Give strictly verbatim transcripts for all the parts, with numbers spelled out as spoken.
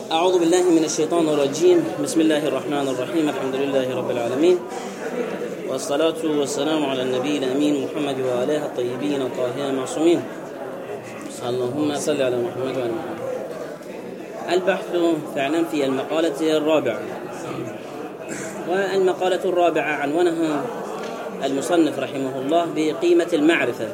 أعوذ بالله من الشيطان الرجيم. بسم الله الرحمن الرحيم. الحمد لله رب العالمين، والصلاة والسلام على النبي الأمين محمد وآله الطيبين الطاهرين المعصومين. اللهم صل على محمد وآل محمد. البحث فعلا في المقالة الرابعة، والمقالة الرابعة عنوانها المصنف رحمه الله بقيمة المعرفة.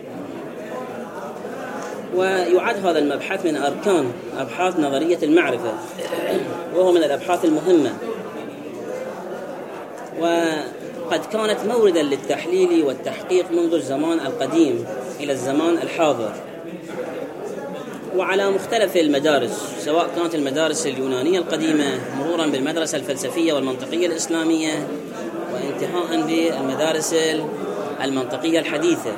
ويعد هذا المبحث من أركان أبحاث نظرية المعرفة، وهو من الأبحاث المهمة، وقد كانت موردا للتحليل والتحقيق منذ الزمان القديم إلى الزمان الحاضر، وعلى مختلف المدارس، سواء كانت المدارس اليونانية القديمة مرورا بالمدرسة الفلسفية والمنطقية الإسلامية، وانتهاء بالمدارس المنطقية الحديثة.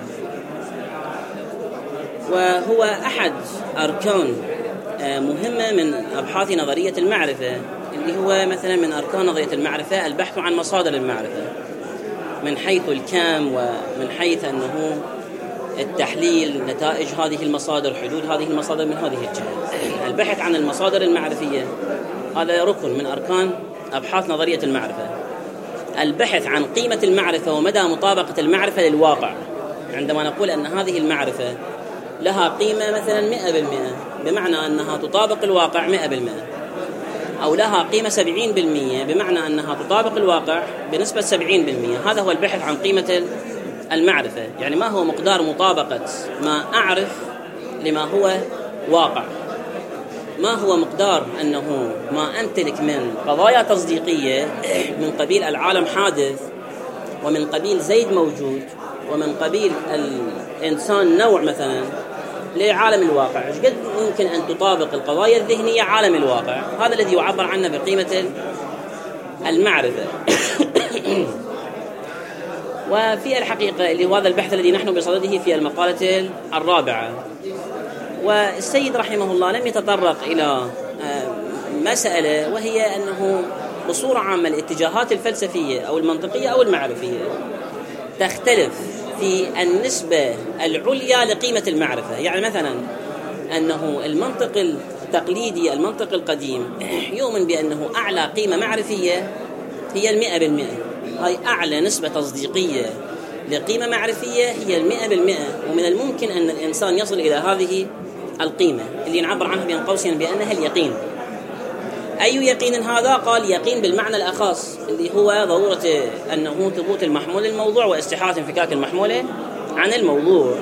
وهو أحد أركان مهمة من أبحاث نظرية المعرفة، اللي هو مثلا من أركان نظرية المعرفة البحث عن مصادر المعرفة من حيث الكم، ومن حيث أنه التحليل نتائج هذه المصادر، حدود هذه المصادر من هذه الجهة. البحث عن المصادر المعرفية هذا ركن من أركان أبحاث نظرية المعرفة. البحث عن قيمة المعرفة ومدى مطابقة المعرفة للواقع، عندما نقول أن هذه المعرفة لها قيمة مثلا مئة بالمئة، بمعنى أنها تطابق الواقع مئة بالمئة، أو لها قيمة سبعين بالمئة، بمعنى أنها تطابق الواقع بنسبة سبعين بالمئة. هذا هو البحث عن قيمة المعرفة، يعني ما هو مقدار مطابقة ما أعرف لما هو واقع، ما هو مقدار أنه ما أمتلك من قضايا تصديقية من قبيل العالم حادث، ومن قبيل زيد موجود، ومن قبيل الإنسان نوع مثلا لعالم الواقع، ايش قد يمكن أن تطابق القضايا الذهنية عالم الواقع. هذا الذي يعبر عنه بقيمة المعرفة. وفي الحقيقة اللي هو هذا البحث الذي نحن بصدده في المقالة الرابعة. والسيد رحمه الله لم يتطرق إلى مسألة، وهي أنه بصورة عامة الاتجاهات الفلسفية أو المنطقية أو المعرفية تختلف في النسبة العليا لقيمة المعرفة. يعني مثلا أنه المنطق التقليدي، المنطق القديم، يؤمن بأنه أعلى قيمة معرفية هي المئة بالمئة، هاي أعلى نسبة تصديقية لقيمة معرفية هي المئة بالمئة، ومن الممكن أن الإنسان يصل إلى هذه القيمة اللي نعبر عنها بين قوسين بأنها اليقين. أي يقين هذا؟ قال يقين بالمعنى الأخص، اللي هو ضرورة أنه ثبوت المحمول الموضوع واستحالة انفكاك المحمولة عن الموضوع.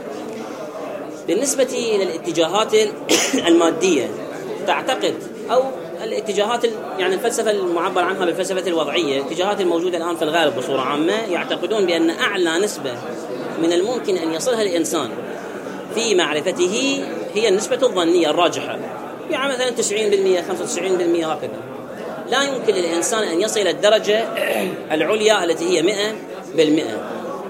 بالنسبة للاتجاهات المادية تعتقد، أو الاتجاهات يعني الفلسفة المعبر عنها بالفلسفة الوضعية، الاتجاهات الموجودة الآن في الغالب بصورة عامة يعتقدون بأن أعلى نسبة من الممكن أن يصلها الإنسان في معرفته هي النسبة الظنية الراجحة، يعني مثلا تسعين بالمئة خمسة وتسعين بالمئة هكذا. لا يمكن للإنسان أن يصل إلى الدرجة العليا التي هي مئة بالمئة.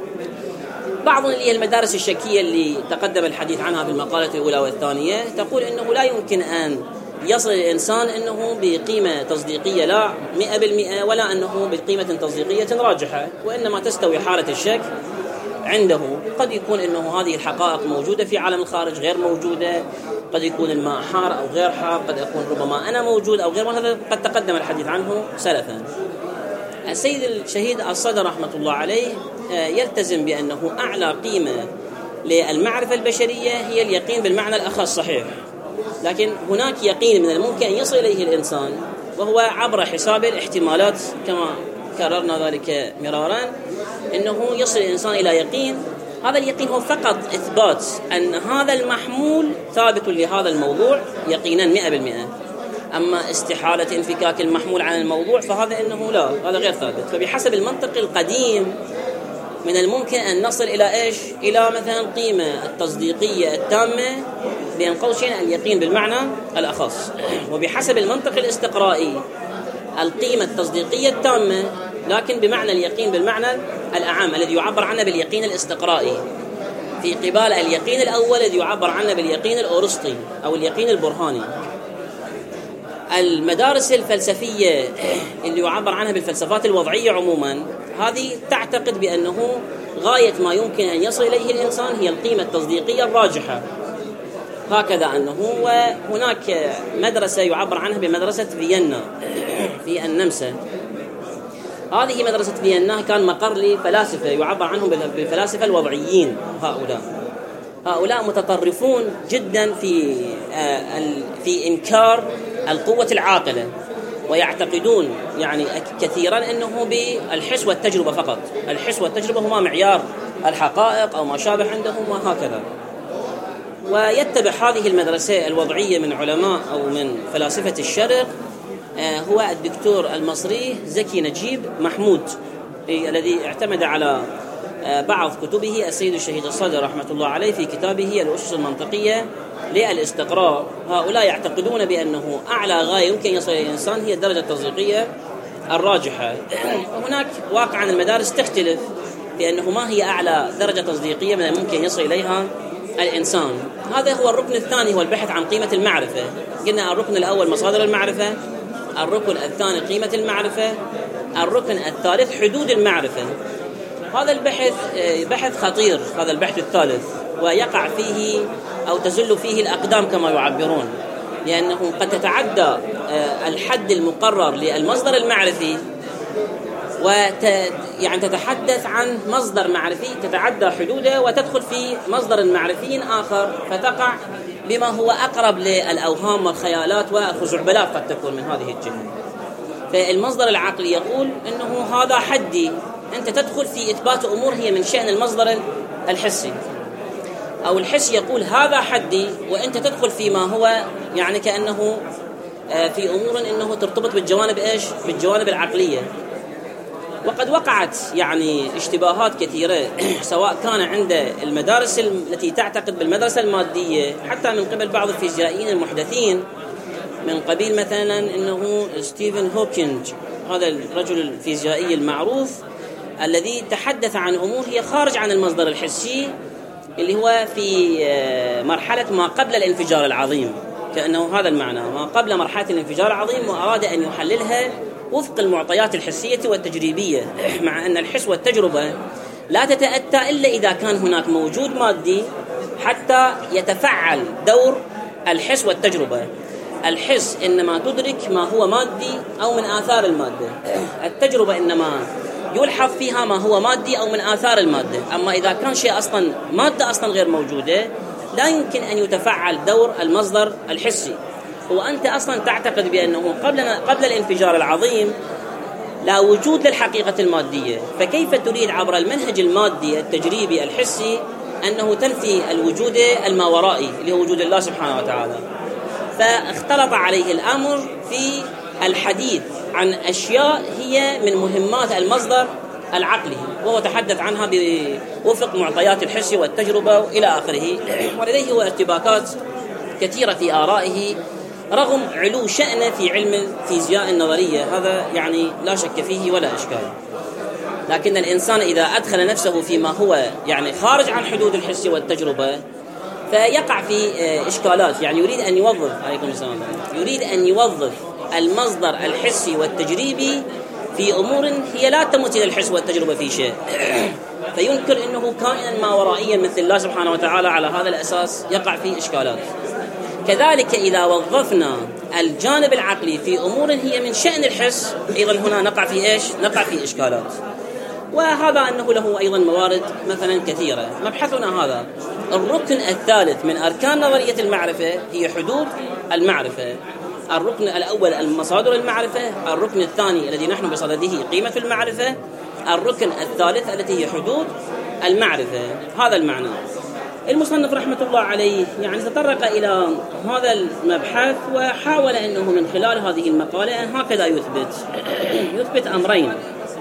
بعض المدارس الشكية اللي تقدم الحديث عنها في المقالة الأولى والثانية تقول أنه لا يمكن أن يصل الإنسان أنه بقيمة تصديقية لا مئة بالمئة، ولا أنه بقيمة تصديقية راجحة، وإنما تستوي حالة الشك عنده. قد يكون أنه هذه الحقائق موجودة في عالم الخارج غير موجودة، قد يكون الماء حار أو غير حار، قد يكون ربما أنا موجود أو غير، وهذا قد تقدم الحديث عنه سلفا. السيد الشهيد الصدر رحمة الله عليه يلتزم بأنه أعلى قيمة للمعرفة البشرية هي اليقين بالمعنى الأخص، صحيح، لكن هناك يقين من الممكن أن يصل إليه الإنسان، وهو عبر حساب الاحتمالات كما كررنا ذلك مرارا، أنه يصل الإنسان إلى يقين. هذا اليقين هو فقط إثبات أن هذا المحمول ثابت لهذا الموضوع يقينا مئة بالمئة. أما استحالة انفكاك المحمول عن الموضوع فهذا إنه لا، هذا غير ثابت. فبحسب المنطق القديم من الممكن أن نصل إلى إيش؟ إلى مثلا القيمة التصديقية التامة بين قوسين اليقين بالمعنى الأخص. وبحسب المنطق الاستقرائي القيمة التصديقية التامة لكن بمعنى اليقين بالمعنى الأعم الذي يعبر عنه باليقين الاستقرائي، في قبال اليقين الأول الذي يعبر عنه باليقين الأورسطي أو اليقين البرهاني. المدارس الفلسفية اللي يعبر عنها بالفلسفات الوضعية عموما هذه تعتقد بأنه غاية ما يمكن أن يصل إليه الإنسان هي القيمة التصديقية الراجحة، هكذا أنه وهناك مدرسة يعبر عنها بمدرسة فيينا في النمسا. هذه مدرسة فيينا كان مقر لفلاسفة يعبر عنهم بالفلاسفة الوضعيين. هؤلاء هؤلاء متطرفون جدا في في إنكار القوة العاقلة، ويعتقدون يعني كثيرا أنه بالحس والتجربة فقط، الحس والتجربة هما معيار الحقائق أو ما شابه عندهم وهكذا. ويتبع هذه المدرسة الوضعية من علماء أو من فلاسفة الشرق هو الدكتور المصري زكي نجيب محمود، الذي اعتمد على بعض كتبه السيد الشهيد الصدر رحمة الله عليه في كتابه الأسس المنطقية للاستقراء. هؤلاء يعتقدون بأنه أعلى غاية يمكن يصل إلى الإنسان هي الدرجة التصديقية الراجحة. وهناك واقعا المدارس تختلف بأنه ما هي أعلى درجة تصديقية من الممكن يصل إليها الإنسان. هذا هو الركن الثاني، هو البحث عن قيمة المعرفة. قلنا الركن الأول مصادر المعرفة، الركن الثاني قيمة المعرفة، الركن الثالث حدود المعرفة. هذا البحث بحث خطير، هذا البحث الثالث، ويقع فيه أو تزل فيه الأقدام كما يعبرون، لأنه قد تتعدى الحد المقرر للمصدر المعرفي وت يعني تتحدث عن مصدر معرفي تتعدى حدوده وتدخل في مصدر معرفي آخر، فتقع بما هو أقرب للأوهام والخيالات والخزعبلات قد تكون من هذه الجهة. فالمصدر العقلي يقول أنه هذا حدي، أنت تدخل في إثبات أمور هي من شأن المصدر الحسي، أو الحس يقول هذا حدي وأنت تدخل فيما هو يعني كأنه في أمور أنه ترتبط بالجوانب إيش؟ بالجوانب العقلية. وقد وقعت يعني اشتباهات كثيرة سواء كان عند المدارس التي تعتقد بالمدرسة المادية، حتى من قبل بعض الفيزيائيين المحدثين، من قبيل مثلا أنه ستيفن هوكينج، هذا الرجل الفيزيائي المعروف الذي تحدث عن أمور هي خارج عن المصدر الحسي، اللي هو في مرحلة ما قبل الانفجار العظيم، كأنه هذا المعنى ما قبل مرحلة الانفجار العظيم، وأراد أن يحللها وفق المعطيات الحسية والتجريبية، مع أن الحس والتجربة لا تتأتى إلا إذا كان هناك موجود مادي حتى يتفعل دور الحس والتجربة. الحس إنما تدرك ما هو مادي أو من آثار المادة، التجربة إنما يلحظ فيها ما هو مادي أو من آثار المادة. أما إذا كان شيء أصلا مادة أصلا غير موجودة لا يمكن أن يتفعل دور المصدر الحسي. وأنت أصلا تعتقد بأنه قبل قبل الانفجار العظيم لا وجود للحقيقة المادية، فكيف تريد عبر المنهج المادي التجريبي الحسي أنه تنفي الوجود الماورائي اللي هو وجود الله سبحانه وتعالى؟ فاختلط عليه الأمر في الحديث عن أشياء هي من مهمات المصدر العقلي، وهو تحدث عنها بوفق معطيات الحس والتجربة إلى آخره. ولديه هو ارتباكات كثيرة في آرائه رغم علو شأنه في علم الفيزياء النظرية، هذا يعني لا شك فيه ولا إشكال. لكن الإنسان إذا أدخل نفسه فيما هو يعني خارج عن حدود الحس والتجربة فيقع في إشكالات. يعني يريد أن يوظف عليكم السلام يريد أن يوظف المصدر الحسي والتجريبي في أمور هي لا تمت إلى الحس والتجربة في شيء، فينكر أنه كائنا ما ورائيا مثل الله سبحانه وتعالى. على هذا الأساس يقع في إشكالات. كذلك إذا وظفنا الجانب العقلي في أمور هي من شأن الحس أيضا هنا نقع في إيش؟ نقع في إشكالات. وهذا أنه له أيضا موارد مثلا كثيرة. مبحثنا هذا الركن الثالث من أركان نظرية المعرفة هي حدود المعرفة. الركن الأول المصادر المعرفة، الركن الثاني الذي نحن بصدده قيمة المعرفة، الركن الثالث التي هي حدود المعرفة. هذا المعنى. المصنف رحمة الله عليه يعني تطرق إلى هذا المبحث وحاول أنه من خلال هذه المقالة أن هكذا يثبت يثبت أمرين.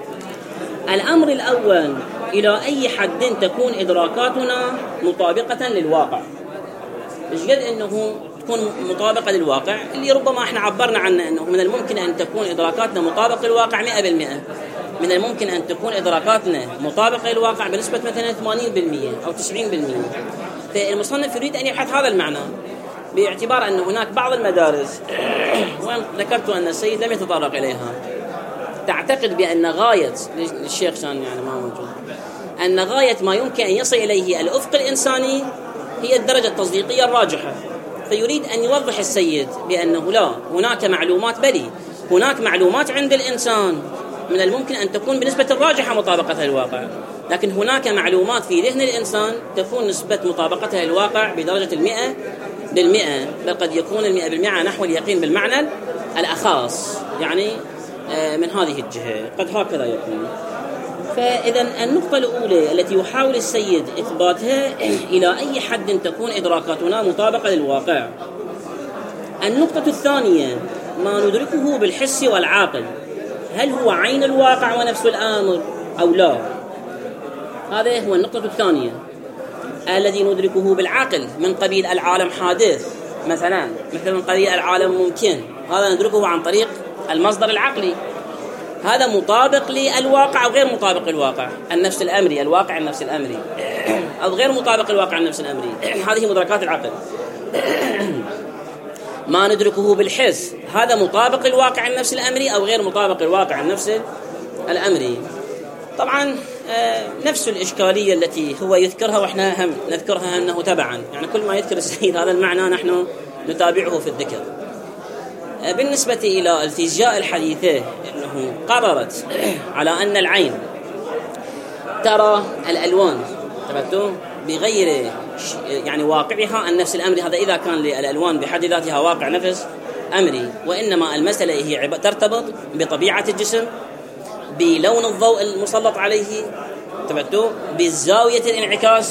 الأمر الأول إلى أي حد تكون إدراكاتنا مطابقة للواقع. مش قد أنه تكون مطابقة للواقع اللي ربما احنا عبرنا عنه أنه من الممكن أن تكون إدراكاتنا مطابقة للواقع مئة بالمئة، من الممكن أن تكون إدراكاتنا مطابقة للواقع بنسبة مثلا ثمانين بالمئة أو تسعين بالمئة. فالمصنف يريد أن يبحث هذا المعنى باعتبار أن هناك بعض المدارس وأن ذكرت أن السيد لم يتطرق إليها تعتقد بأن غاية الشيخ كان يعني ما موجود أن غاية ما يمكن أن يصل إليه الأفق الإنساني هي الدرجة التصديقية الراجحة. فيريد أن يوضح السيد بأنه لا، هناك معلومات، بلي هناك معلومات عند الإنسان من الممكن أن تكون بنسبة الراجحة مطابقتها للواقع، لكن هناك معلومات في ذهن الإنسان تكون نسبة مطابقتها للواقع بدرجة المئة بالمئة، بل قد يكون المئة بالمئة نحو اليقين بالمعنى الأخاص، يعني من هذه الجهة قد هكذا يكون. فإذا النقطة الأولى التي يحاول السيد إثباتها إلى أي حد تكون إدراكاتنا مطابقة للواقع. النقطة الثانية ما ندركه بالحس والعاقل، هل هو عين الواقع ونفس الأمر أو لا؟ هذا هو النقطة الثانية الذي ندركه بالعقل من قبيل العالم حادث مثلا، مثل من قبيل العالم ممكن، هذا ندركه عن طريق المصدر العقلي، هذا مطابق للواقع أو غير مطابق للواقع النفس الأمري، الواقع النفس الأمري أو غير مطابق للواقع النفس الأمري. هذه مدركات العقل. ما ندركه بالحس هذا مطابق للواقع النفس الأمري أو غير مطابق للواقع النفس الأمري. طبعا نفس الإشكالية التي هو يذكرها وإحنا هم نذكرها أنه تبعا، يعني كل ما يذكر السيد هذا المعنى نحن نتابعه في الذكر. بالنسبة إلى الفيزياء الحديثة أنه قررت على أن العين ترى الألوان تبتو بغير يعني واقعها النفس الأمري، هذا إذا كان للألوان بحد ذاتها واقع نفس أمري، وإنما المسألة هي ترتبط بطبيعة الجسم، بلون الضوء المسلط عليه تبتو، بزاوية الانعكاس،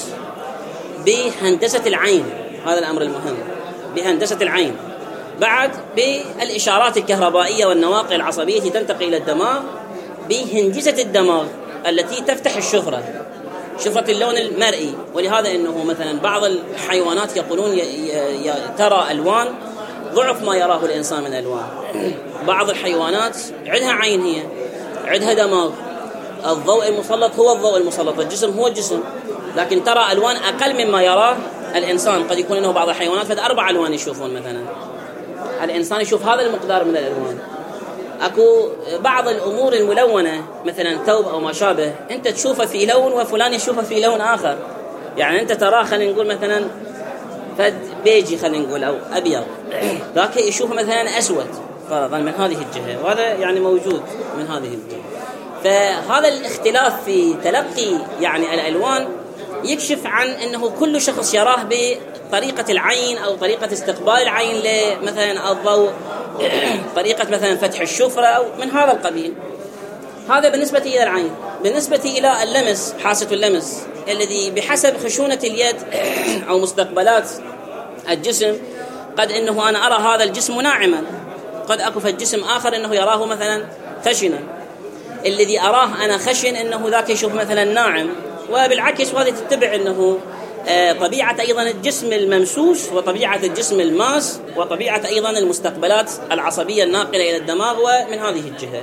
بهندسة العين، هذا الأمر المهم، بهندسة العين، بعد بالإشارات الكهربائية والنواقل العصبية التي تنتقل إلى الدماغ، بهندسة الدماغ التي تفتح الشفرة، شفرة اللون المرئي. ولهذا أنه مثلا بعض الحيوانات يقولون ي... ي... ترى ألوان ضعف ما يراه الإنسان من ألوان. بعض الحيوانات عندها عين، هي عندها دماغ، الضوء المسلط هو الضوء المسلط، الجسم هو الجسم، لكن ترى ألوان أقل مما يراه الإنسان. قد يكون أنه بعض الحيوانات فد أربع ألوان يشوفون، مثلا الإنسان يشوف هذا المقدار من الألوان. أكو بعض الأمور الملونة مثلا ثوب أو ما شابه، أنت تشوفه في لون وفلان يشوفه في لون آخر، يعني أنت تراه خلينا نقول مثلا فد بيجي خلينا نقول أو أبيض، ذاك يشوفه مثلا أسود فرضا من هذه الجهة، وهذا يعني موجود من هذه الجهة. فهذا الاختلاف في تلقي يعني الألوان يكشف عن أنه كل شخص يراه بطريقة العين أو طريقة استقبال العين لمثلا الضوء، طريقة مثلا فتح الشفرة أو من هذا القبيل. هذا بالنسبة إلى العين. بالنسبة إلى اللمس، حاسة اللمس الذي بحسب خشونة اليد أو مستقبلات الجسم، قد أنه أنا أرى هذا الجسم ناعما، قد أكو في الجسم آخر أنه يراه مثلا خشنا، الذي أراه أنا خشن أنه ذاك يشوف مثلا ناعم، وبالعكس. وهذا تتبع أنه طبيعة أيضا الجسم الممسوس وطبيعة الجسم الماس وطبيعة أيضا المستقبلات العصبية الناقلة إلى الدماغ، ومن هذه الجهة.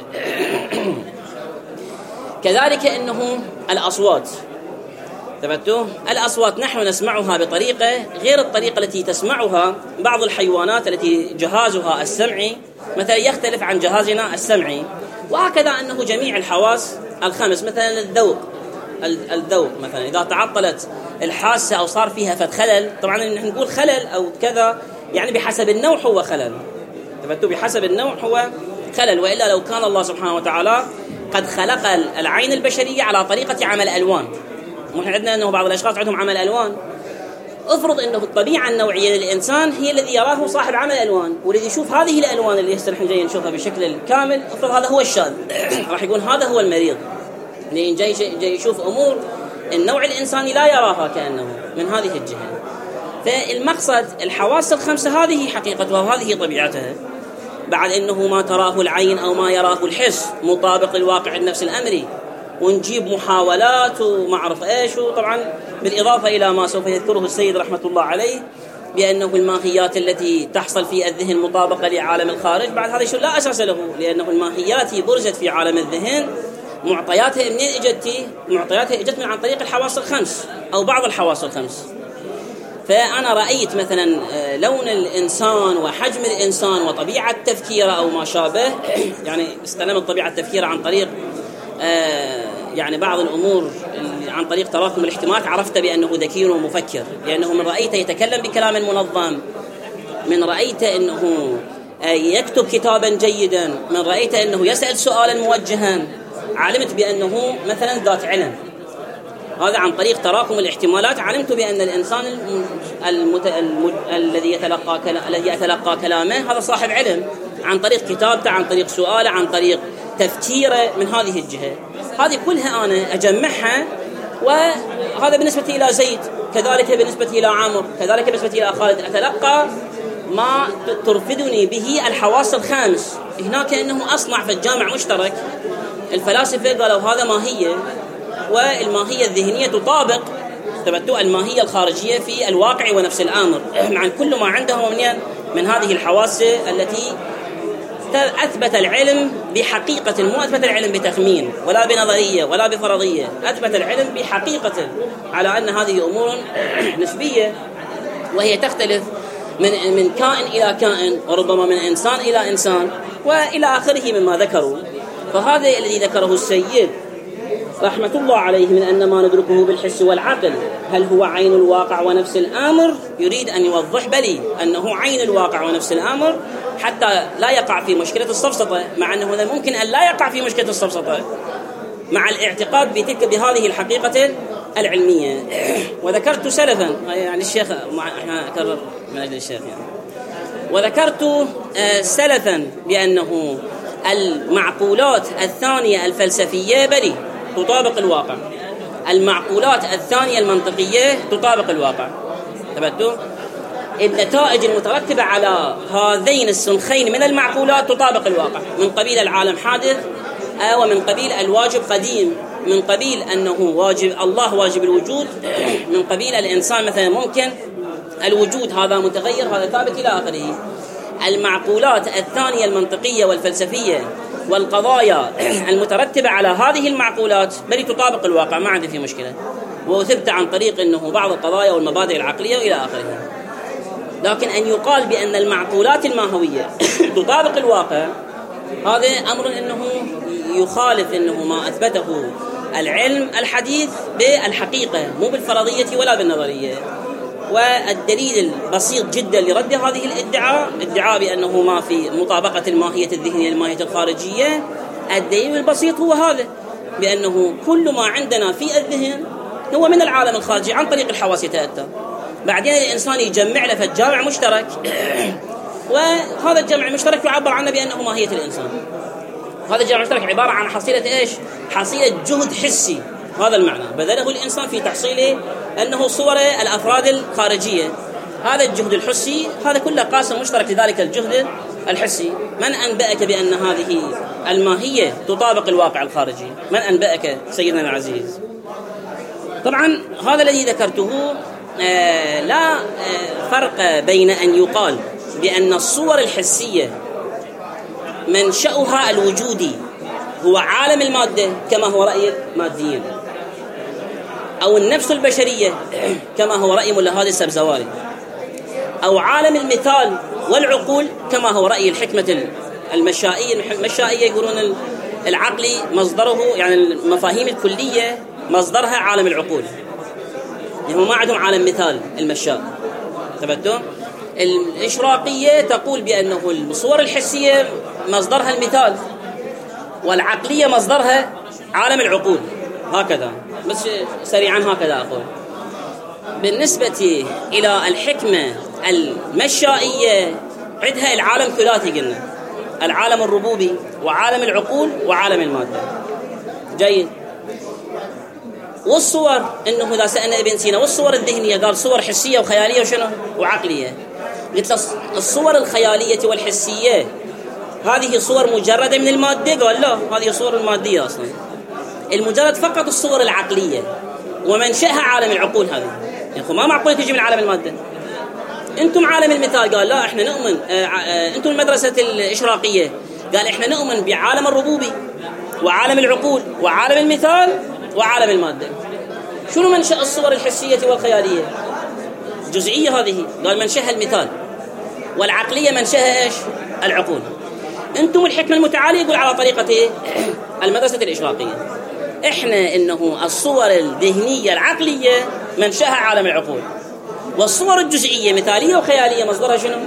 كذلك أنه الأصوات تبتو الأصوات نحن نسمعها بطريقة غير الطريقة التي تسمعها بعض الحيوانات التي جهازها السمعي مثلا يختلف عن جهازنا السمعي. وهكذا أنه جميع الحواس الخمس، مثلا الذوق، الذوق مثلا إذا تعطلت الحاسة أو صار فيها فد خلل، طبعا نحن نقول خلل أو كذا يعني بحسب النوع هو خلل، تبتو بحسب النوع هو خلل، وإلا لو كان الله سبحانه وتعالى قد خلق العين البشرية على طريقة عمل ألوان، ونحن عندنا أنه بعض الأشخاص عندهم عمل ألوان، افرض أنه الطبيعة النوعية للإنسان هي الذي يراه صاحب عمل ألوان، والذي يشوف هذه الألوان اللي هسه نحن جايين نشوفها بشكل الكامل، افرض هذا هو الشاذ راح يكون هذا هو المريض، لأن جاي جاي يشوف أمور النوع الإنساني لا يراها كأنه من هذه الجهة. فالمقصد الحواس الخمسة هذه حقيقتها وهذه طبيعتها، بعد أنه ما تراه العين أو ما يراه الحس مطابق للواقع النفس الأمري، ونجيب محاولات وما أعرف إيش، وطبعا بالإضافة إلى ما سوف يذكره السيد رحمة الله عليه بأنه الماهيات التي تحصل في الذهن مطابقة لعالم الخارج، بعد هذا الشيء لا أساس له، لأنه الماهيات برزت في عالم الذهن معطياتها منين اجتي؟ معطياتها اجت من عن طريق الحواس الخمس أو بعض الحواس الخمس. فأنا رأيت مثلا لون الإنسان وحجم الإنسان وطبيعة تفكيره أو ما شابه، يعني استلمت طبيعة تفكيره عن طريق يعني بعض الأمور عن طريق تراكم الاحتمالات، عرفت بأنه ذكي ومفكر، لأنه من رأيته يتكلم بكلام منظم، من رأيت أنه يكتب كتابا جيدا، من رأيت أنه يسأل سؤالا موجها، علمت بأنه مثلا ذات علم. هذا عن طريق تراكم الاحتمالات علمت بأن الإنسان المت... الم... الذي يتلقى كلا... الذي يتلقى كلامه هذا صاحب علم، عن طريق كتابته، عن طريق سؤاله، عن طريق تفكيره من هذه الجهة. هذه كلها أنا أجمعها، وهذا بالنسبة إلى زيد، كذلك بالنسبة إلى عمرو، كذلك بالنسبة إلى خالد. أتلقى ما ترفدني به الحواس الخامس. هناك أنه أصنع في الجامع مشترك. الفلاسفة قالوا هذا ماهية، والماهية الذهنية تطابق تبتؤ الماهية الخارجية في الواقع ونفس الأمر، مع كل ما عنده من من هذه الحواس التي أثبت العلم بحقيقة، مو أثبت العلم بتخمين ولا بنظرية ولا بفرضية، أثبت العلم بحقيقة على أن هذه أمور نسبية، وهي تختلف من من كائن إلى كائن، وربما من إنسان إلى إنسان، وإلى آخره مما ذكروا. فهذا الذي ذكره السيد رحمة الله عليه من أن ما ندركه بالحس والعقل هل هو عين الواقع ونفس الأمر، يريد أن يوضح بلي أنه عين الواقع ونفس الأمر، حتى لا يقع في مشكلة السفسطة، مع أنه ممكن أن لا يقع في مشكلة السفسطة مع الاعتقاد بتلك بهذه الحقيقة العلمية. وذكرت سلفا، يعني الشيخ احنا كرر من أجل الشيخ يعني، وذكرت سلفا بأنه المعقولات الثانية الفلسفية بلي تطابق الواقع، المعقولات الثانية المنطقية تطابق الواقع. تبتو النتائج المترتبة على هذين السنخين من المعقولات تطابق الواقع، من قبيل العالم حادث، ومن قبيل الواجب قديم، من قبيل أنه واجب الله واجب الوجود، من قبيل الإنسان مثلا ممكن الوجود، هذا متغير هذا ثابت إلى آخره. المعقولات الثانية المنطقية والفلسفية والقضايا المترتبة على هذه المعقولات بل تطابق الواقع، ما عندي في مشكلة، وثبت عن طريق أنه بعض القضايا والمبادئ العقلية وإلى آخره. لكن أن يقال بأن المعقولات الماهوية تطابق الواقع، هذا أمر أنه يخالف أنه ما أثبته العلم الحديث بالحقيقة، مو بالفرضية ولا بالنظرية. والدليل البسيط جدا لرد هذه الادعاء، ادعاء بأنه ما في مطابقة الماهية الذهنية للماهية الخارجية، الدليل البسيط هو هذا، بأنه كل ما عندنا في الذهن هو من العالم الخارجي عن طريق الحواس يتأتى. بعدين الإنسان يجمع له في الجامع مشترك، وهذا الجمع المشترك يعبر عنه بأنه ماهية الإنسان. هذا الجمع المشترك عبارة عن حصيلة إيش؟ حصيلة جهد حسي، هذا المعنى بذله الإنسان في تحصيله أنه صور الأفراد الخارجية. هذا الجهد الحسي هذا كله قاسم مشترك لذلك الجهد الحسي. من أنبأك بأن هذه الماهية تطابق الواقع الخارجي؟ من أنبأك سيدنا العزيز؟ طبعا هذا الذي ذكرته آه لا آه فرق بين أن يقال بأن الصور الحسية منشأها الوجودي هو عالم المادة كما هو رأي الماديين، أو النفس البشرية كما هو رأي ملا هادي السبزواري، أو عالم المثال والعقول كما هو رأي الحكمة المشائية. المشائية يقولون العقلي مصدره، يعني المفاهيم الكلية مصدرها عالم العقول، يعني ما عندهم عالم مثال المشاء. ثبتوا؟ الإشراقية تقول بأنه الصور الحسية مصدرها المثال، والعقلية مصدرها عالم العقول. هكذا بس سريعا هكذا أقول. بالنسبة إلى الحكمة المشائية عندها العالم ثلاثي، قلنا العالم الربوبي وعالم العقول وعالم المادة. جيد. والصور إنه إذا سألنا ابن سينا والصور الذهنية قال صور حسية وخيالية وشنو وعقلية. قلت الصور الخيالية والحسية هذه صور مجردة من المادة، قال لا، هذه صور المادية أصلا، المجرد فقط الصور العقلية ومنشأها عالم العقول. هذه يعني ما معقولة تجي من عالم المادة. أنتم عالم المثال، قال لا، إحنا نؤمن آآ آآ أنتم المدرسة الإشراقية، قال إحنا نؤمن بعالم الربوبي وعالم العقول وعالم المثال وعالم المادة. شنو منشأ الصور الحسية والخيالية؟ جزئية هذه، قال منشأها المثال، والعقلية منشأها إيش؟ العقول. أنتم الحكمة المتعالية يقول على طريقة المدرسة الإشراقية. إحنا إنه الصور الذهنية العقلية منشأها عالم العقول، والصور الجزئية مثالية وخيالية مصدرها شنو؟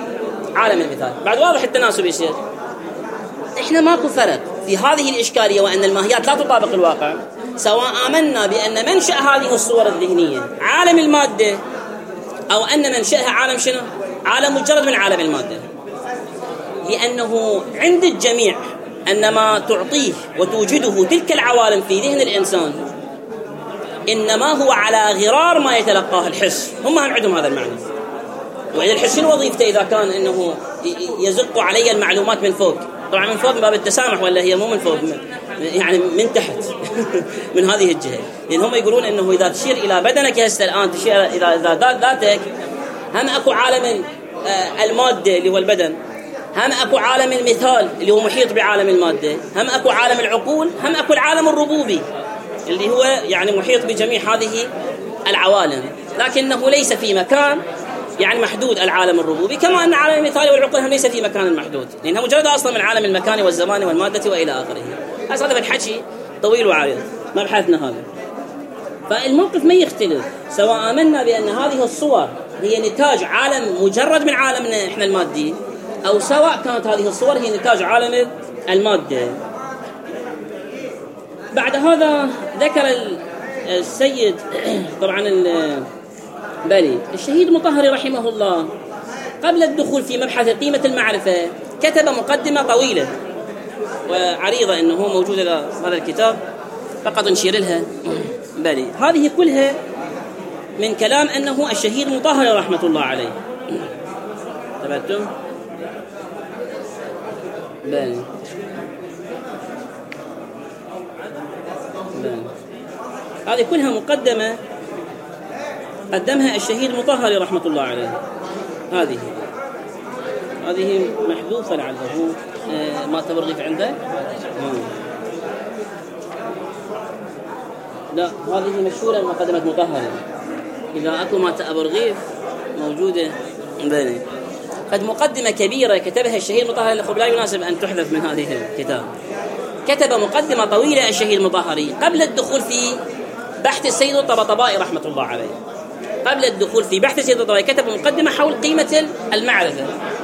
عالم المثال. بعد واضح التناسب يصير. إحنا ماكو فرق في هذه الإشكالية وأن الماهيات لا تطابق الواقع، سواء آمنا بأن منشأ هذه الصور الذهنية عالم المادة أو أن منشأها عالم شنو؟ عالم مجرد من عالم المادة، لأنه عند الجميع أن ما تعطيه وتوجده تلك العوالم في ذهن الإنسان إنما هو على غرار ما يتلقاه الحس. هم هم عندهم هذا المعنى. وإذا الحس شنو وظيفته إذا كان إنه يزق علي المعلومات من فوق؟ طبعا من فوق من باب التسامح، ولا هي مو من فوق، يعني من تحت من هذه الجهة. لأن هم يقولون إنه إذا تشير إلى بدنك هسه الآن، تشير إذا إذا ذاتك، هم أكو عالم المادة اللي هو البدن، هم أكو عالم المثال اللي هو محيط بعالم المادة، هم أكو عالم العقول، هم أكو العالم الربوبي اللي هو يعني محيط بجميع هذه العوالم، لكنه ليس في مكان يعني محدود العالم الربوبي، كما أن عالم المثال والعقول هم ليس في مكان محدود، لأنها مجرد أصلا من عالم المكان والزمان والمادة وإلى آخره. هذا بالحكي طويل وعريض، مبحثنا هذا. فالموقف ما يختلف، سواء آمنا بأن هذه الصور هي نتاج عالم مجرد من عالمنا إحنا المادي، أو سواء كانت هذه الصور هي نتاج عالم المادة. بعد هذا ذكر السيد طبعا بلي الشهيد مطهري رحمه الله قبل الدخول في مبحث قيمة المعرفة كتب مقدمة طويلة وعريضة، إنه موجودة هذا الكتاب فقط نشير لها. بلي هذه كلها من كلام أنه الشهيد مطهري رحمة الله عليه. تبعتم؟ بلي بلي هذه كلها مقدمة قدمها الشهيد مطهري رحمة الله عليه. هذه هذه محذوفة لعله آه ما تبرغيف عندك؟ لا، هذه مشهورة مقدمة مطهري. إذا أكو ما تبرغيف موجودة عندنا. قد مقدمة كبيرة كتبها الشهيد مطهري، لا يناسب أن تحذف من هذه الكتاب. كتب مقدمة طويلة الشهيد مطهري قبل الدخول في بحث السيد الطبطبائي رحمة الله عليه. قبل الدخول في بحث السيد الطبطبائي كتب مقدمة حول قيمة المعرفة،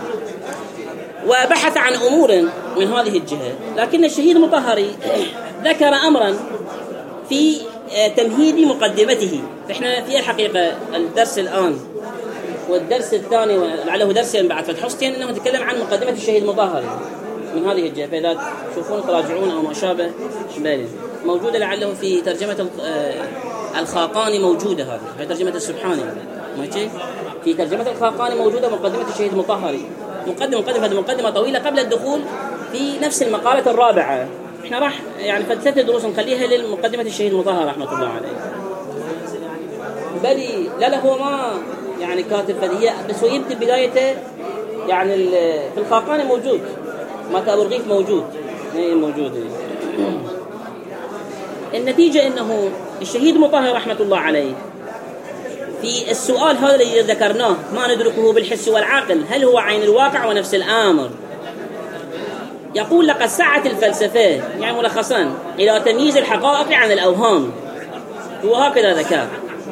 وبحث عن أمور من هذه الجهة. لكن الشهيد مطهري ذكر أمرا في تمهيد مقدمته. فإحنا في الحقيقة الدرس الآن والدرس الثاني ولعله درسين بعد فتح حسين أنه نتكلم عن مقدمة الشهيد مطهري من هذه الجهة. فإذا تشوفون تراجعون أو ما شابه بالي موجودة لعله في ترجمة الخاقاني، موجودة هذه في ترجمة السبحاني، ماشي. في ترجمة الخاقاني موجودة مقدمة الشهيد مطهري، مقدمة مقدمة هذه مقدمة طويلة قبل الدخول في نفس المقالة الرابعة. إحنا راح يعني ثلاث دروس نخليها للمقدمة الشهيد مطهري رحمة الله عليه. بلي لا لا هو ما يعني كاتب فدية، بس هو يبدأ بدايته يعني في الخاقاني موجود، ما تابرغيف موجود، ايه موجود. النتيجة انه الشهيد مطهري رحمة الله عليه في السؤال هذا الذي ذكرناه ما ندركه بالحس والعقل، هل هو عين الواقع ونفس الآمر؟ يقول لقد سعت الفلسفة يعني ملخصا إلى تمييز الحقائق عن الأوهام، وهكذا ذكر.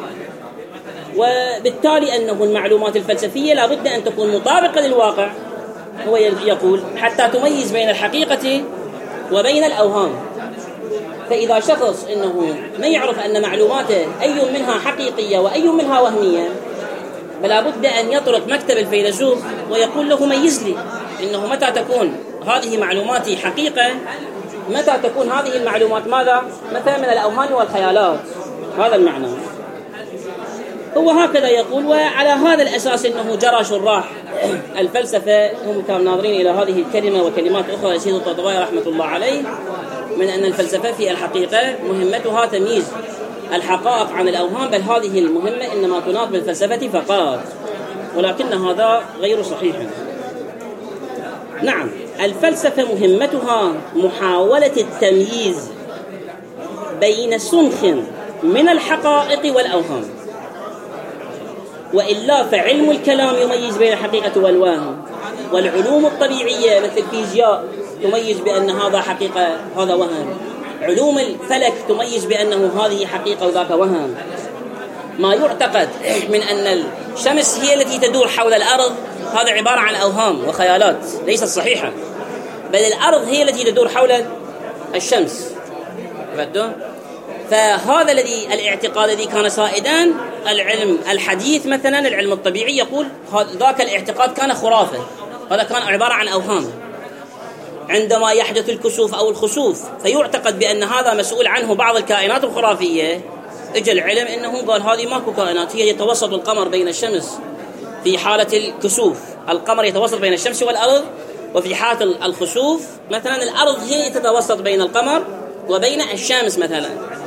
وبالتالي أنه المعلومات الفلسفية لابد أن تكون مطابقة للواقع، هو يقول، حتى تميز بين الحقيقة وبين الأوهام. فإذا شخص أنه ما يعرف أن معلوماته أي منها حقيقية وأي منها وهمية، فلا بد أن يطرق مكتب الفيلسوف ويقول له ميز لي إنه متى تكون هذه معلوماتي حقيقة، متى تكون هذه المعلومات ماذا؟ مثلا من الأوهام والخيالات. هذا المعنى. هو هكذا يقول. وعلى هذا الأساس أنه جرى شراح الفلسفة هم كانوا ناظرين إلى هذه الكلمة وكلمات أخرى السيد الطبطبائي رحمة الله عليه، من أن الفلسفة في الحقيقة مهمتها تمييز الحقائق عن الأوهام، بل هذه المهمة إنما تناط بالفلسفة فقط، ولكن هذا غير صحيح. نعم، الفلسفة مهمتها محاولة التمييز بين سنخ من الحقائق والأوهام، وإلا فعلم الكلام يميز بين الحقيقة والوهم، والعلوم الطبيعية مثل الفيزياء تميز بأن هذا حقيقة هذا وهم، علوم الفلك تميز بأنه هذه حقيقة وذاك وهم. ما يعتقد من أن الشمس هي التي تدور حول الأرض هذا عبارة عن أوهام وخيالات ليست صحيحة، بل الأرض هي التي تدور حول الشمس. فهذا الذي الاعتقاد الذي كان سائدا، العلم الحديث مثلا العلم الطبيعي يقول ذاك الاعتقاد كان خرافة، هذا كان عبارة عن أوهام. عندما يحدث الكسوف أو الخسوف فيعتقد بأن هذا مسؤول عنه بعض الكائنات الخرافية، اجى العلم انه قال هذه ماكو كائنات، هي يتوسط القمر بين الشمس في حالة الكسوف، القمر يتوسط بين الشمس والأرض، وفي حالة الخسوف مثلا الأرض هي تتوسط بين القمر وبين الشمس مثلا.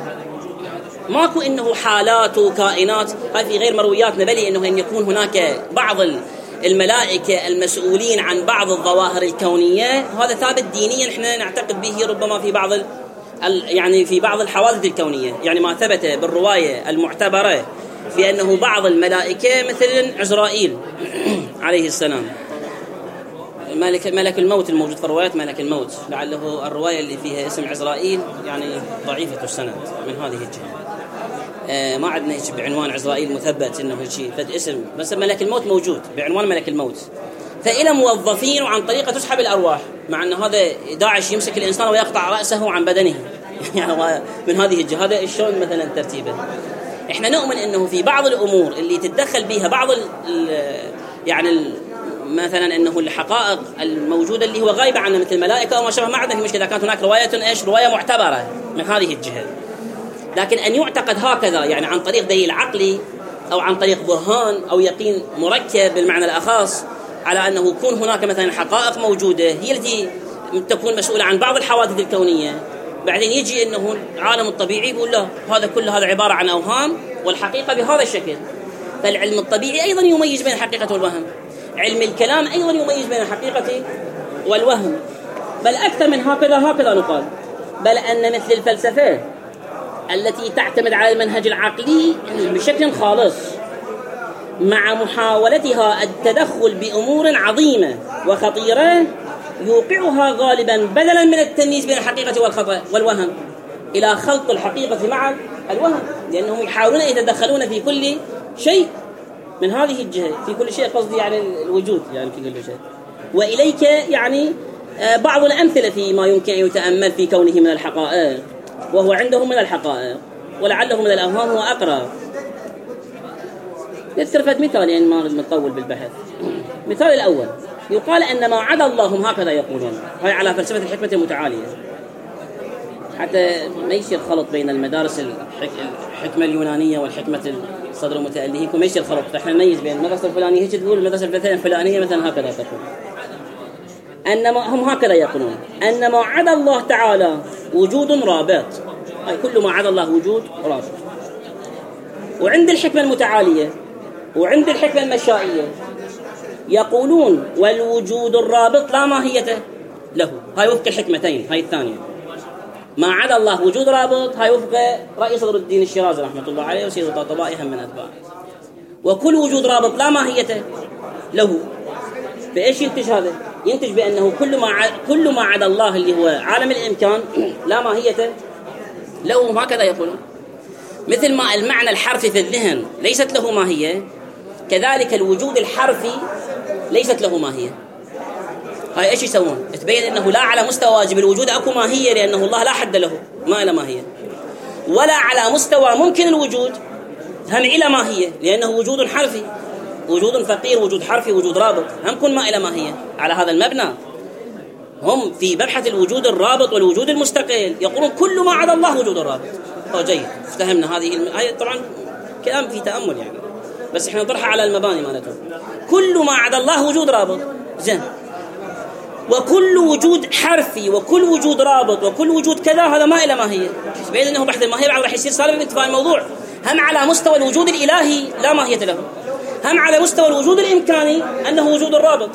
ماكو انه حالات وكائنات، هاي في غير مروياتنا، بل انه ان يكون هناك بعض الملائكة المسؤولين عن بعض الظواهر الكونية، هذا ثابت دينيا احنا نعتقد به ربما في بعض يعني في بعض الحوادث الكونية، يعني ما ثبت بالرواية المعتبرة بأنه بعض الملائكة مثل عزرائيل عليه السلام، ملك ملك الموت الموجود في الروايات ملك الموت، لعله الرواية اللي فيها اسم عزرائيل يعني ضعيفة السند من هذه الجهة. آه ما عندنا هيك بعنوان عزرائيل مثبت انه شيء فد اسم، بس ملك الموت موجود بعنوان ملك الموت. فإلى موظفين وعن طريقة تسحب الأرواح، مع أن هذا داعش يمسك الإنسان ويقطع رأسه عن بدنه يعني من هذه الجهة، هذا شلون مثلا ترتيبه. احنا نؤمن انه في بعض الامور اللي تتدخل بها بعض ال يعني ال مثلا انه الحقائق الموجوده اللي هو غايبه عنا مثل الملائكه او ما شابه، ما عندنا مشكله اذا كانت هناك روايه ايش روايه معتبره من هذه الجهه. لكن ان يعتقد هكذا يعني عن طريق دليل عقلي او عن طريق برهان او يقين مركب بالمعنى الاخص على انه يكون هناك مثلا حقائق موجوده هي التي تكون مسؤوله عن بعض الحوادث الكونيه، بعدين يجي انه العالم الطبيعي يقول له هذا كله هذا عباره عن اوهام والحقيقه بهذا الشكل. فالعلم الطبيعي ايضا يميز بين الحقيقه والوهم، علم الكلام ايضا يميز بين الحقيقه والوهم، بل اكثر من هكذا هكذا نقال، بل ان مثل الفلسفه التي تعتمد على المنهج العقلي بشكل خالص مع محاولتها التدخل بامور عظيمه وخطيره يوقعها غالبا بدلا من التمييز بين الحقيقة والخطأ والوهم إلى خلط الحقيقة مع الوهم، لأنهم يحاولون يتدخلون في كل شيء من هذه الجهة، في كل شيء قصدي يعني الوجود يعني في كل شيء. وإليك يعني بعض الأمثلة فيما يمكن أن يتأمل في كونه من الحقائق، وهو عنده من الحقائق ولعله من الأوهام وأقرب. نذكر فت مثال يعني ما نطول بالبحث. مثال الأول، يقال أن ما عدا الله هم هكذا يقولون، هاي على فلسفة الحكمة المتعالية، حتى ما يصير خلط بين المدارس الحكمة اليونانية والحكمة الصدر المتألهيك وما يصير خلط، فإحنا نميز بين المدرسة الفلانية هيك تقول المدرسة الفلانية مثلا هكذا تقول. أنما هم هكذا يقولون أن ما عدا الله تعالى وجود رابط، هاي كل ما عدا الله وجود رابط. وعند الحكمة المتعالية وعند الحكمة المشائية يقولون والوجود الرابط لا ماهية له، هاي وفق الحكمتين، هاي الثانية ما عدا الله وجود رابط، هاي وفق رئيس صدر الدين الشيرازي رحمة الله عليه وسيد الطبطبائي هم من أتباعه. وكل وجود رابط لا ماهية له، فإيش ينتج هذا؟ ينتج بأنه كل ما ع... كل ما عدا الله اللي هو عالم الإمكان لا ماهية له، هكذا يقولون. مثل ما المعنى الحرفي في الذهن ليست له ماهية، كذلك الوجود الحرفي ليست له ماهية. هاي ايش يسوون؟ تبين انه لا على مستوى واجب الوجود اكو ماهية، لانه الله لا حد له ما له ماهية، ولا على مستوى ممكن الوجود هم إلى ماهية، لانه وجود حرفي، وجود فقير، وجود حرفي، وجود رابط، هم كن ما إلى ماهية. على هذا المبنى هم في مبحث الوجود الرابط والوجود المستقل يقولون كل ما عدا الله وجود الرابط. أو جيد، افتهمنا هذه الم... هاي طبعا كلام في تأمل يعني، بس احنا نطرحها على المباني مالته. كل ما عدا الله وجود رابط، زين، وكل وجود حرفي وكل وجود رابط وكل وجود كذا هذا ما إلى ماهية. بين أنه بحث الماهية بعد راح يصير سالب بانتفاء الموضوع. هم على مستوى الوجود الإلهي لا ماهية له، هم على مستوى الوجود الإمكاني أنه وجود الرابط.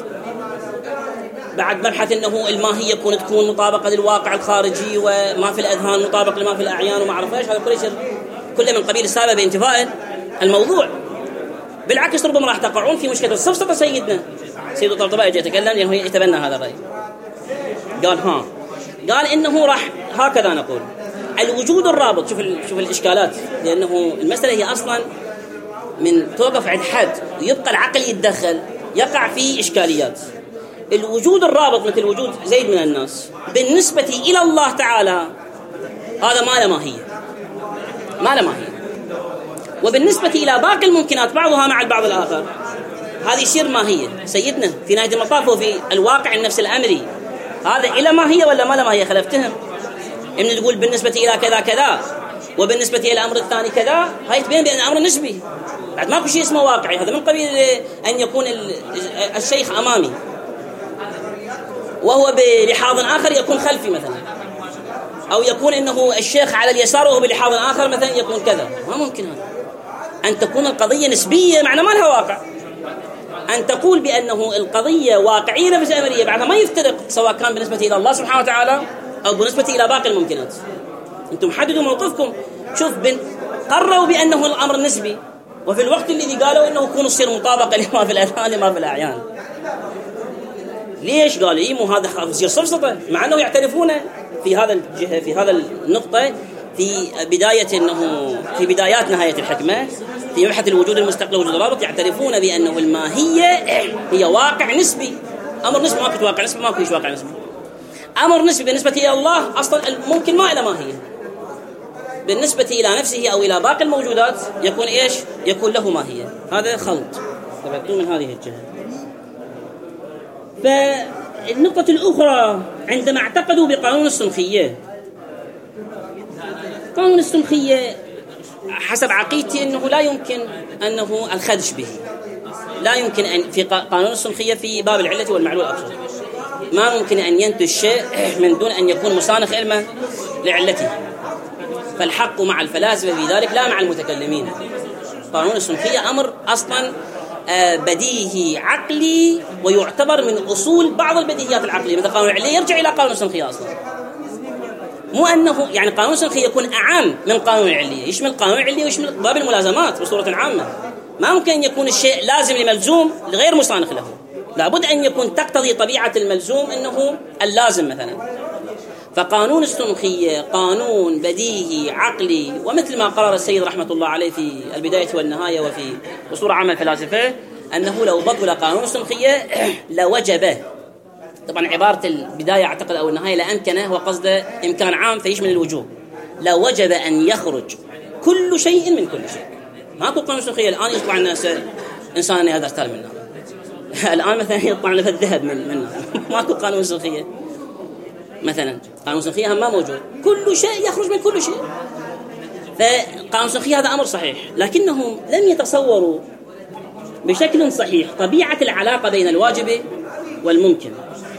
بعد مبحث أنه الماهية يكون تكون مطابقة للواقع الخارجي وما في الأذهان مطابق لما في الأعيان وما أعرف إيش، هذا كله يصير كله من قبيل السالب بانتفاء الموضوع. بالعكس ربما راح تقعون في مشكلة السفسطة. سيدنا سيد الطبطبائي يجي يتكلم لأنه يتبنى هذا الرأي، قال ها قال إنه راح هكذا نقول الوجود الرابط. شوف شوف الإشكالات، لأنه المسألة هي أصلا من توقف عند حد ويبقى العقل يتدخل، يقع فيه إشكاليات. الوجود الرابط مثل وجود زيد من الناس بالنسبة إلى الله تعالى هذا ما له ماهية، ما له ماهية. وبالنسبة إلى باقي الممكنات بعضها مع البعض الآخر هذه يصير ماهية. سيدنا في نهاية المطاف وفي الواقع النفس الأمري هذا إلى ماهية ولا ما له ماهية؟ خلفتهم إن تقول بالنسبة إلى كذا كذا وبالنسبة إلى الأمر الثاني كذا، هاي تبين بأن الأمر نسبي، بعد ماكو شيء اسمه واقعي. هذا من قبيل أن يكون الشيخ أمامي وهو بلحاظ آخر يكون خلفي مثلا، أو يكون إنه الشيخ على اليسار وهو بلحاظ آخر مثلا يكون كذا. ما ممكن هذا. أن تكون القضية نسبية معنى ما لها واقع. أن تقول بأنه القضية واقعية نفس أمرية بعدها ما يفترق سواء كان بالنسبة إلى الله سبحانه وتعالى أو بالنسبة إلى باقي الممكنات. أنتم حددوا موقفكم. شوف بن قرروا بأنه الأمر نسبي، وفي الوقت الذي قالوا إنه يكون يصير مطابقة لما في الأذهان لما في الأعيان. ليش قالوا إيه مو هذا يصير سفسطة، مع أنه يعترفون في هذا الجهة في هذا النقطة في بداية أنه في بدايات نهاية الحكمة في مبحث الوجود المستقل ووجود الرابط يعترفون بأنه الماهية هي واقع نسبي. أمر نسبي ما في واقع نسبي، ما في واقع نسبي. أمر نسبي بالنسبة إلى الله أصلا ممكن ما إلى ماهية، بالنسبة إلى نفسه أو إلى باقي الموجودات يكون إيش؟ يكون له ماهية. هذا خلط تبدو من هذه الجهة. فالنقطة الأخرى عندما اعتقدوا بقانون السنخية، قانون السنخية حسب عقيدتي أنه لا يمكن أنه الخدش به، لا يمكن أن في قانون السنخية في باب العلة والمعلول أقصد ما ممكن أن ينتج شيء من دون أن يكون مسانخ علما لعلته. فالحق مع الفلاسفة في ذلك لا مع المتكلمين. قانون السنخية أمر أصلا بديهي عقلي ويعتبر من أصول بعض البديهيات العقلية. مثل قانون العلية يرجع إلى قانون السنخية أصلا، مو أنه يعني قانون السنخية يكون أعم من قانون العلية، يشمل قانون العلية ويشمل باب الملازمات بصورة عامة. ما ممكن أن يكون الشيء لازم لملزوم غير مسانخ له، لابد أن يكون تقتضي طبيعة الملزوم أنه اللازم مثلا. فقانون السنخية قانون بديهي عقلي، ومثل ما قرر السيد رحمة الله عليه في البداية والنهاية وفي بصورة عامة الفلاسفة أنه لو بطل قانون السنخية لوجب، طبعا عبارة البداية أعتقد أو النهاية لأمكنه وقصده إمكان عام فيشمل الوجوب، لوجب أن يخرج كل شيء من كل شيء. ماكو قانون السنخية الآن يطلع الناس إنسان هذا اشتغل منه الآن مثلا يطلع لنا الذهب من منه ماكو قانون السنخية مثلا. قانون السنخية ما موجود، كل شيء يخرج من كل شيء. فقانون السنخية هذا أمر صحيح، لكنهم لم يتصوروا بشكل صحيح طبيعة العلاقة بين الواجب والممكن،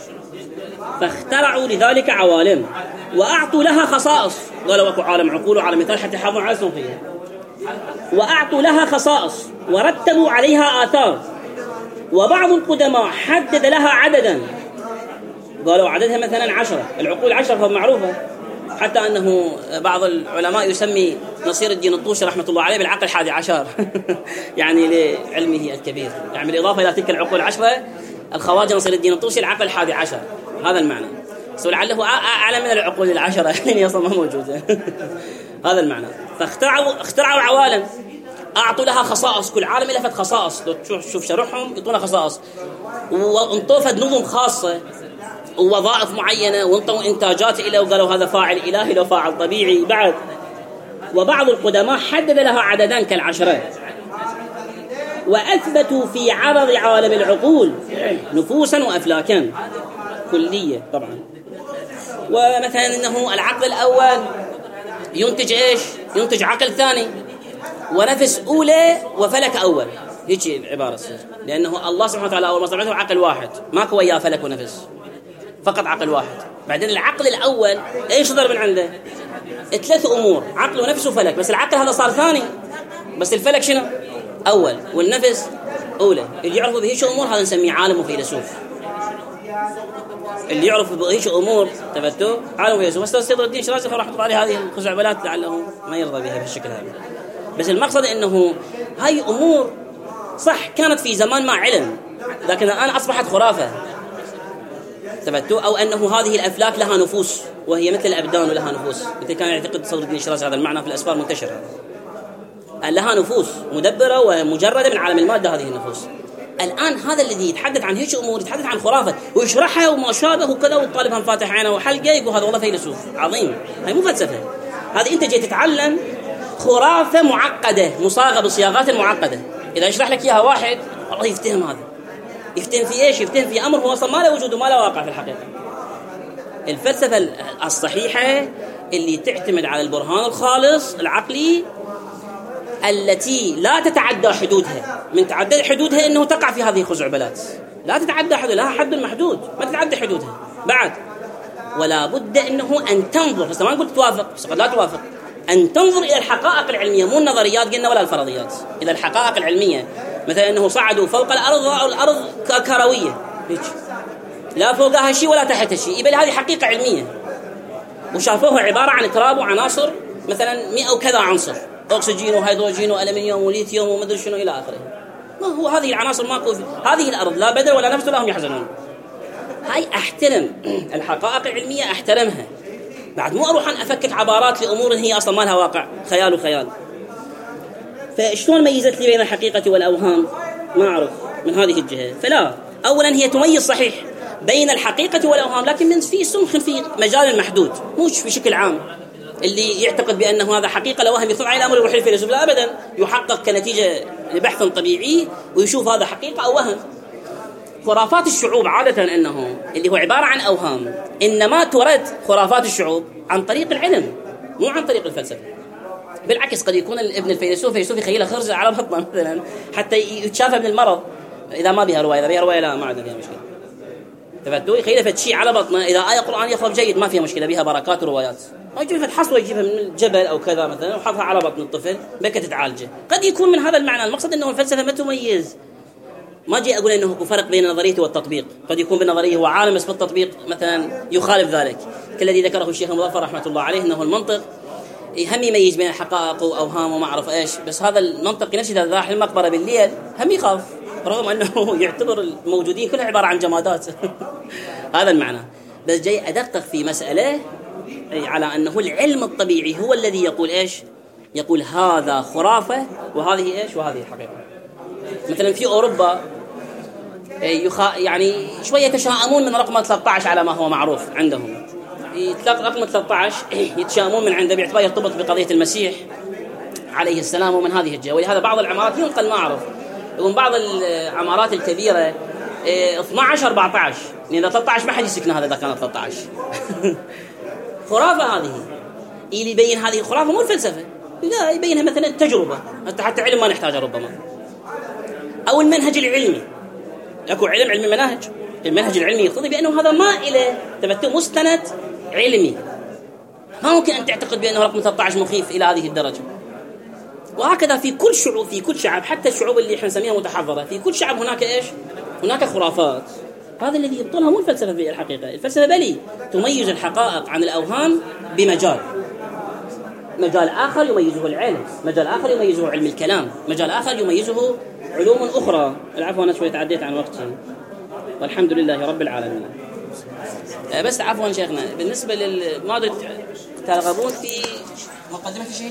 فاخترعوا لذلك عوالم وأعطوا لها خصائص. قالوا وكو عالم عقول وعالم مثال حتى يحافظوا على السنخية، وأعطوا لها خصائص ورتبوا عليها آثار. وبعض القدماء حدد لها عددا، قالوا عددها مثلا عشرة، العقول عشرة فهم معروفة، حتى أنه بعض العلماء يسمي نصير الدين الطوسي رحمة الله عليه بالعقل الحادي عشر يعني لعلمه الكبير، يعني بالإضافة إلى تلك العقول العشرة الخواجة نصير الدين الطوسي العقل الحادي عشر، هذا المعنى. لعله أعلى من العقول العشرة اللي أصلا ما موجودة هذا المعنى. فاخترعوا اخترعوا عوالم، أعطوا لها خصائص، كل عالم لفت خصائص، لو تشوف شرحهم يعطونا خصائص، وانطوفت نظم خاصة ووظائف معينة، وانطوا إنتاجات إلى وقالوا هذا فاعل إلهي لو فاعل طبيعي بعد. وبعض القدماء حدد لها عددان كالعشرة، وأثبتوا في عرض عالم العقول نفوسا وأفلاكا كلية طبعا. ومثلا إنه العقل الأول ينتج إيش؟ ينتج عقل ثاني ونفس أولى وفلك أول، هيك عبارة السر. لأنه الله سبحانه وتعالى أول ما صنعته عقل واحد، ماكو وياه فلك ونفس، فقط عقل واحد. بعدين العقل الأول إيش صدر من عنده؟ ثلاث أمور، عقل ونفس وفلك، بس العقل هذا صار ثاني، بس الفلك شنو؟ أول، والنفس أولى. اللي يعرفوا بهيش أمور هذا نسميه عالم وفيلسوف. اللي يعرف بهيش أمور تبتو عالم وفيلسوف. أستاذ صدر الدين شرازي رحمة الله عليه هذه الخزعبلات لعله ما يرضى بها بهالشكل هذا. بس المقصد إنه هاي أمور صح كانت في زمان ما علم، لكن الآن أصبحت خرافة تبتو، أو أنه هذه الأفلاك لها نفوس وهي مثل الأبدان ولها نفوس. مثل كان يعتقد صدر الدين شرازي هذا المعنى في الأسفار منتشرة، لها نفوس مدبرة ومجردة من عالم المادة. هذه النفوس الآن هذا الذي يتحدث عن هيك أمور يتحدث عن خرافة ويشرحها وما شابه وكذا، والطالب هم فاتح عينه وحلقه يقول هذا والله فيلسوف عظيم. هاي مو فلسفة، هذه أنت جاي تتعلم خرافة معقدة مصاغة بصياغات معقدة. إذا يشرح لك إياها واحد والله يفتهم، هذا يفتهم في إيش؟ يفتهم في أمر هو أصلا ما له وجود وما له واقع في الحقيقة. الفلسفة الصحيحة اللي تعتمد على البرهان الخالص العقلي التي لا تتعدى حدودها، من تعدى حدودها إنه تقع في هذه الخزعبلات، لا تتعدى حدودها، لها حد محدود ما تتعدى حدودها بعد. ولا بد إنه أن تنظر، بس ما نقول توافق، بس قد لا توافق، أن تنظر إلى الحقائق العلمية، مو النظريات قلنا ولا الفرضيات، إلى الحقائق العلمية. مثلا أنه صعدوا فوق الأرض أو الأرض كروية لا فوقها شيء ولا تحتها شيء، يبقى هذه حقيقة علمية، وشافوها عبارة عن تراب وعناصر مثلا مئة وكذا عنصر، أكسجين وهيدروجين وألمنيوم وليثيوم ومدري شنو إلى آخره. ما هو هذه العناصر ماكو في هذه الأرض، لا بدل ولا نفس ولا هم يحزنون. هاي أحترم الحقائق العلمية، أحترمها، بعد مو أروح أن أفكك عبارات لأمور هي أصلا ما لها واقع، خيال وخيال. فشلون ميزت لي بين الحقيقة والأوهام؟ ما أعرف من هذه الجهة. فلا، أولا هي تميز صحيح بين الحقيقة والأوهام، لكن من في سمخ في مجال محدود، مش بشكل عام اللي يعتقد بأنه هذا حقيقة لوهم يطلع إلى أمر يروح الفيلسوف، لا أبدا، يحقق كنتيجة لبحث طبيعي ويشوف هذا حقيقة أو وهم. خرافات الشعوب عادة أنه اللي هو عبارة عن أوهام، إنما ترد خرافات الشعوب عن طريق العلم مو عن طريق الفلسفة. بالعكس قد يكون ابن الفيلسوف فيلسوف يخيله خرزة على بطنه مثلا حتى يتشافى من المرض، إذا ما بها رواية، إذا بها رواية لا ما عندها مشكلة. تفتوا يخيله فتشي على بطنه، إذا آية قرآن يخرج جيد ما فيها مشكلة، بها بركات وروايات. أو يجيب حصوة يجيبها من الجبل أو كذا مثلا وحطها على بطن الطفل بكة تتعالجه. قد يكون من هذا المعنى. المقصد أنه الفلسفة ما تميز، ما جي أقول أنه هو فرق بين نظريته والتطبيق. قد يكون بالنظرية هو عالم، بس بالتطبيق مثلا يخالف ذلك، كالذي ذكره الشيخ المظفر رحمة الله عليه، أنه المنطق هم يميز بين الحقائق وأوهام وما أعرف إيش، بس هذا المنطق نفسه إذا راح المقبرة بالليل هم يخاف، رغم أنه يعتبر الموجودين كلها عبارة عن جمادات. هذا المعنى. بس جاي أدقق في مسألة على أنه العلم الطبيعي هو الذي يقول إيش؟ يقول هذا خرافة وهذه إيش وهذه الحقيقة. مثلا في أوروبا يخا يعني شوية يتشائمون من رقم ثلاثة عشر على ما هو معروف عندهم، يتلاقى رقم ثلاثة عشر يتشائمون من عنده باعتبار يرتبط بقضية المسيح عليه السلام ومن هذه الجهة. ولهذا بعض العمارات ينقل ما أعرف، يقول بعض العمارات الكبيرة اثنا عشر أربعة عشر، لأن ثلاثة عشر ما حد يسكن هذا إذا كان ثلاثة عشر. خرافة هذه. اللي يبين هذه الخرافة مو الفلسفة، لا يبينها مثلا التجربة، حتى علم ما نحتاجه ربما، أو المنهج العلمي. أكو علم علم مناهج، المنهج العلمي يقتضي بأنه هذا ما إلى تبتو مستند علمي، ما ممكن أن تعتقد بأنه رقم ثلاثة عشر مخيف إلى هذه الدرجة. وهكذا في كل شعوب، في كل شعب، حتى الشعوب اللي احنا نسميها متحضرة، في كل شعب هناك إيش؟ هناك خرافات. هذا الذي يبطلها مو الفلسفة في الحقيقة. الفلسفة بلي تميز الحقائق عن الأوهام بمجال، مجال آخر يميزه العلم، مجال آخر يميزه علم الكلام، مجال آخر يميزه علوم أخرى. العفو أنا شوية تعديت عن وقتي، والحمد لله رب العالمين. بس عفوا شيخنا، بالنسبة لل ما ترغبون في مقدمة شيء